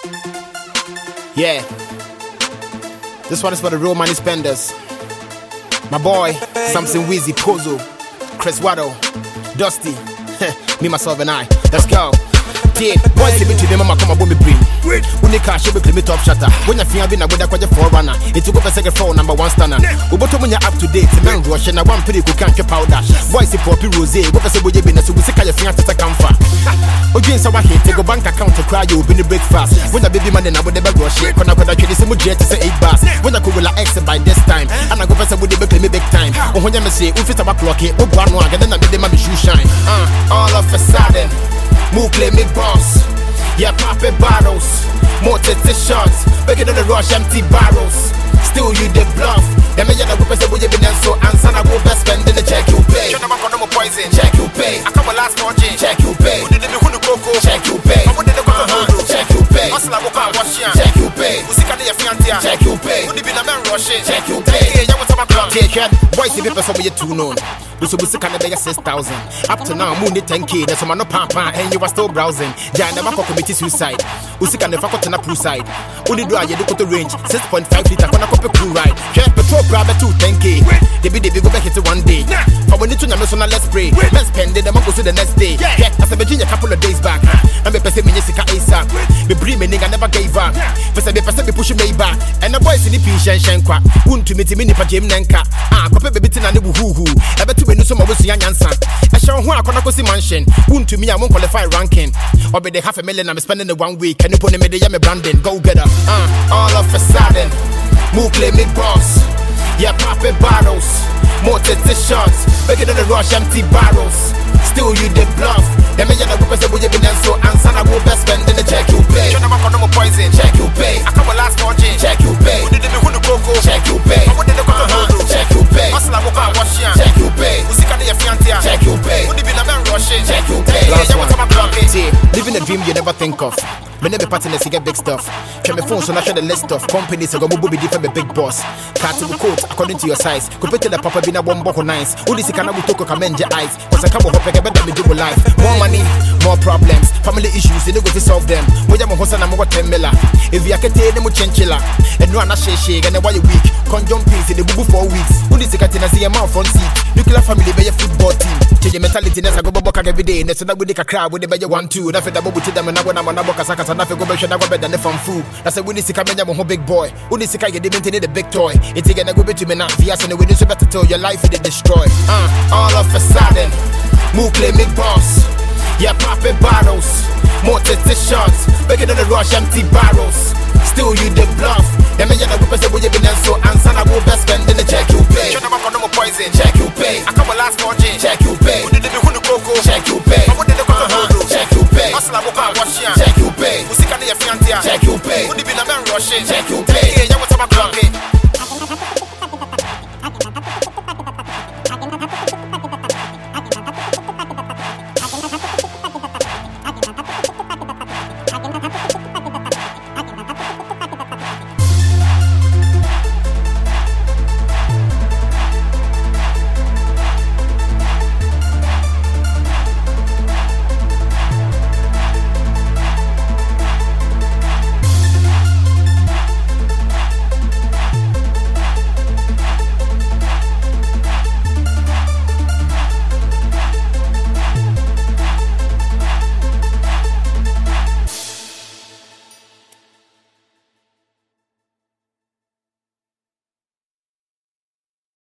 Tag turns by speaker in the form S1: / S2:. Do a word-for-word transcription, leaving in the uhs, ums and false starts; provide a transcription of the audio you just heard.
S1: Yeah, this one is for the real money spenders. My boy, Samson Weezy, Pozo, Chris Waddle, Dusty, me, myself, and I. Let's go. Yeah, boys, to me, mama, come on, me bring. When you cash, you be me top shutter. When you feel I've been a good forerunner, it took up a second phone, number one stunner. But when you're up to date, man, rush and I want pretty cool can't powder. Boys, the poppy rose, what I say, would you be so we see your finger to come far. Again, so I hate take a bank account to cry, you'll be the breakfast. When the baby man, then I would never rush it. When I could actually see my jet to say eight bars. When I could will X by this time, and I go for some would be me big time. Oh, when you say, if it's a back clock, oh, one one, and then I made them shoe shine. Uh, all of a sudden. Move play me boss, yeah, poppin' bottles, more titty shots, bigger than the rush empty barrels. Still you the bluff. Them yellow whippers that would you been so answer I go best spend in the check you pay. Shut up on no poison, check you pay. I come last fortune, check you pay. Who did the who the coco, check you pay. I wanted the coco, check you pay. Hustle I go wash ya, check you pay. Who sick of the fiantia, check you pay. Who did be the man rushing, check you pay. Yeah, you want to come take care. Boys, if people somebody too known. So we see kind of six thousand. Up to now, moon ten K. That's why no pampa and you are still browsing. Jai never committed suicide. We see kind of fuck on a pool side. Only do I you look at the range six point five liter. Gonna copy cool ride. Get petrol grab it to ten K. They be they be go back into one day. But when you turn your let's pray. Let's spend it. I'm go to the next day. Yeah, as a Virginia couple of days back. I'm a person Minisika ASAP. The breed me nigga never gave up. For some person be pushing me back. And the boys in the piece and shankwa. Wouldn't to meet me in Jim Nanka. Ah, copy baby tin and the woo hoo. I bet we know some of us young answer. I show who I can go see mansion. Wouldn't to me, I won't qualify ranking. Or be the half a million I'm spending the one week. Can you put me the yummy branding? Go get her. Uh, all of a sudden, move play me boss. Yeah, poppin' bottles, more titty shots, bigger than the rush empty barrels. Still you the bluff. Them yellow whippers that would you been so answer I go best spend in the check you pay. Shut up on no poison, check you pay. I come last fortune, check you pay. Who did the who the coco, check you pay. I wanted the coco, check you pay. Hustle I go wash ya, check you pay. Who sick of the fiantia, check you pay. Who did be the man rushing, check you pay. Last one, see, living a dream you never think of. Me never partners to get big stuff. Check my phone so I share the list of companies I go move be different be big boss. Cartel quote according to your size. Compare to the papa be na one boko nice. Udi si kana buto ko kamenje eyes. Cause I come hop like better me do life. More money, more problems. Family issues, they don't go to solve them. Moja mo hosa na mo ten mila. If you akete ne mo chenchila. And no ana sheshe and why you weak. Condom piece in the bubu for weeks. Udi si katina see a man front seat. Nuclear family be your football team. Change your mentality nessa go bobo every day. Nessa na with the crowd with the be your one two. Na fe da bobu to them na go na na boka saka na fe go be shana go better than from food. That's a winning sika menya mo big boy. Udi si ka get the the big toy. It take na go be to me na via and we so better tell your life it destroy. Uh, all of a sudden, move play me boss. Yeah, poppin' bottles, more titty shots, bigger than the rush empty barrels. Still you the bluff. Them yellow whippers that would you been so answer I go best spend in the check you pay. Shut up on no poison, check you pay. I come last fortune, check you pay. Who did the who the coco, check you pay. I wanted the coco, check you pay. Hustle I go wash ya, check you pay. Who sick of the fiantia, check you pay. Who did be the man rushing, check you pay. Yeah, you want to